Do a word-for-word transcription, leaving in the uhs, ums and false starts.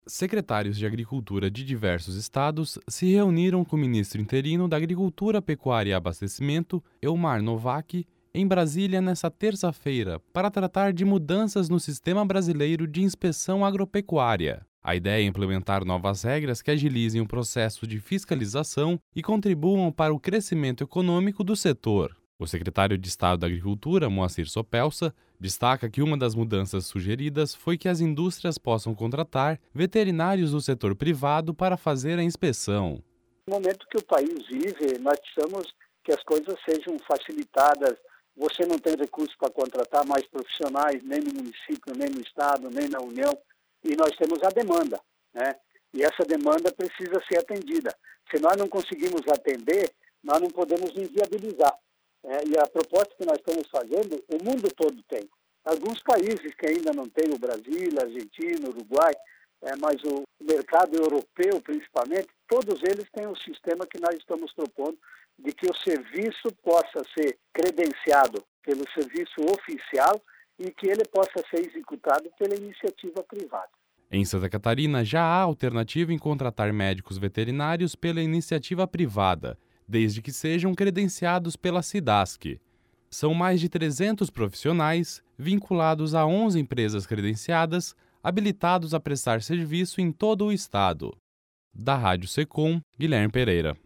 Secretários de Agricultura de diversos estados se reuniram com o ministro interino da Agricultura, Pecuária e Abastecimento, Elmar Novak, em Brasília nesta terça-feira, para tratar de mudanças no sistema brasileiro de inspeção agropecuária. A ideia é implementar novas regras que agilizem o processo de fiscalização e contribuam para o crescimento econômico do setor. O secretário de Estado da Agricultura, Moacir Sopelsa, destaca que uma das mudanças sugeridas foi que as indústrias possam contratar veterinários do setor privado para fazer a inspeção. No momento que o país vive, nós precisamos que as coisas sejam facilitadas. Você não tem recursos para contratar mais profissionais, nem no município, nem no estado, nem na União, e nós temos a demanda, né? E essa demanda precisa ser atendida. Se nós não conseguimos atender, nós não podemos inviabilizar. É, e a proposta que nós estamos fazendo, o mundo todo tem. Alguns países que ainda não têm, o Brasil, a Argentina, o Uruguai, é, mas o mercado europeu, principalmente, todos eles têm um sistema que nós estamos propondo de que o serviço possa ser credenciado pelo serviço oficial e que ele possa ser executado pela iniciativa privada. Em Santa Catarina, já há alternativa em contratar médicos veterinários pela iniciativa privada, desde que sejam credenciados pela SIDASC. São mais de trezentos profissionais, vinculados a onze empresas credenciadas, habilitados a prestar serviço em todo o estado. Da Rádio Secom, Guilherme Pereira.